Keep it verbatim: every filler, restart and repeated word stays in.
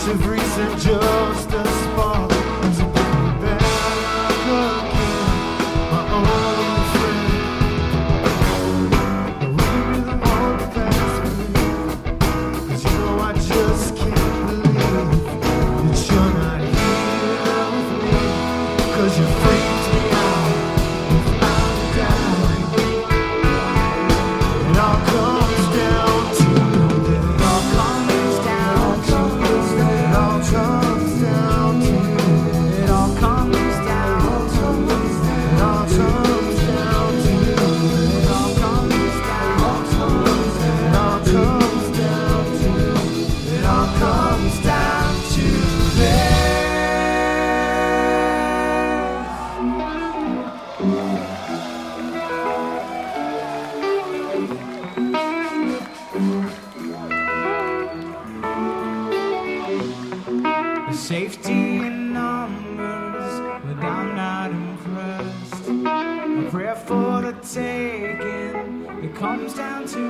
of reason, just a spark to bring me back again, my only friend. Will you be the one to pass me? 'Cause you know I just can't believe that you're not here with me. 'Cause you freaked me out without a doubt. It all comes down to it. It all comes down to it. It all comes down to it. It all comes down to it. It all comes down to it. It all comes down to it. It all comes down to it. It all comes down to this. The safety in numbers, but I'm not impressed. A prayer for the taking, it comes down to